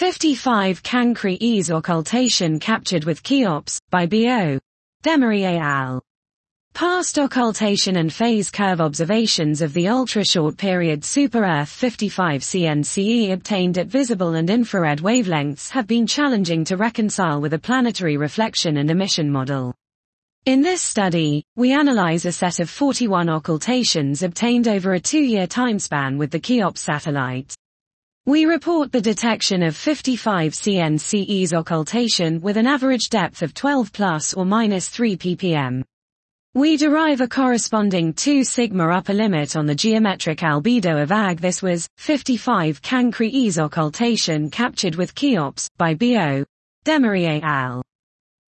55 Cancri-E's occultation captured with Cheops, by B.O. Demery et al. Past occultation and phase curve observations of the ultra-short period super-Earth 55 CNCE obtained at visible and infrared wavelengths have been challenging to reconcile with a planetary reflection and emission model. In this study, we analyze a set of 41 occultations obtained over a 2-year timespan with the Cheops satellite. We report the detection of 55 CNCE's occultation with an average depth of 12 plus or minus 3 ppm. We derive a corresponding 2 sigma upper limit on the geometric albedo of AG. This was 55 Cancri-E's occultation captured with Cheops, by B.O. Demery et al.